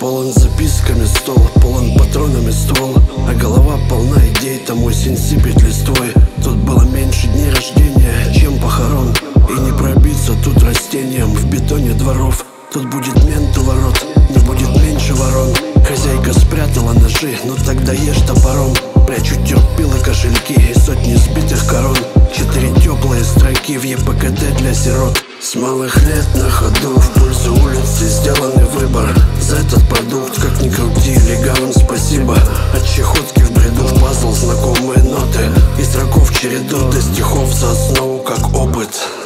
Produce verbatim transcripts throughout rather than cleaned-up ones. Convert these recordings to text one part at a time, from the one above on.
Полон записками стол, полон патронами ствол, а голова полна идей, там осень сыпет листвой. Тут было меньше дней рождения, чем похорон, и не пробиться тут растением в бетоне дворов. Тут будет мент у ворот, не будет меньше ворон. Хозяйка спрятала ножи, но тогда ешь топором. Прячу терпилы, кошельки и сотни сбитых корон. Четыре теплые строки в ЕПКД для сирот. С малых лет на ходу в пользу улицы сделанный выбор. За этот продукт, как ни крути, легавым спасибо. От чехотки в бреду в пазл знакомые ноты, из строков череду до стихов за основу как опыт.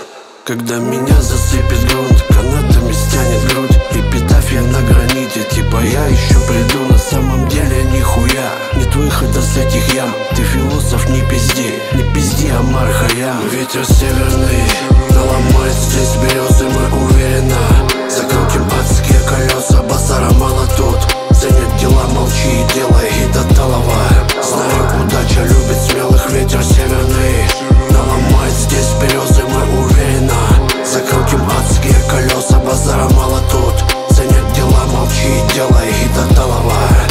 Когда меня засыпет грунт, канатами стянет грудь, эпитафия на граните, типа я еще приду. На самом деле нихуя нет выхода с этих ям. Ты философ, не пизди, не пизди, Омар Хайям. Ветер северный наломает здесь березы, мы уверенно закрутим адские колеса. Базара мало тут, ценят дела, молчи и делай, и до талого. Знаю, удача любит смелых, ветер северный наломает здесь березы, мы уверенно закрутим адские колеса. Базара мало тут, ценят дела, молчи и делай, и до талого,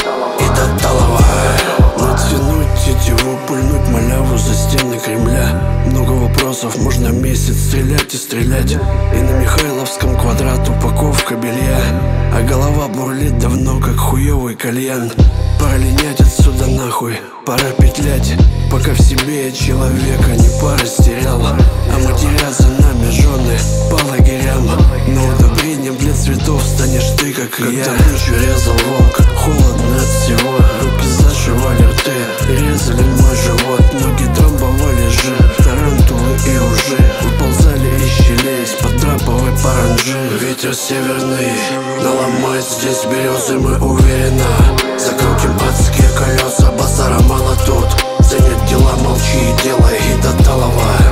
и до талого. Натянуть тетиву, пульнуть маляву за стены Кремля. Много вопросов, можно месяц стрелять и стрелять. И на Михайловском квадрат упаковка белья, а голова бурлит давно, как хуёвый кальян. Пора линять отсюда нахуй, пора петлять, пока в себе человека не порастерял. А матеря за нами жены по лагерям, но удобрением для цветов станешь ты, как и я. Когда ночью резал волк, холодно от всего, руки зашивали рты, резали мой живот, ноги трамбовали жир, тарантулы и ужи выползали из щелей из-под драповой паранджи. Ветер северный наломает здесь березы, мы уверенно закрутим адские колеса. Базара мало тут, ценят дела, молчи и делай, и до талого.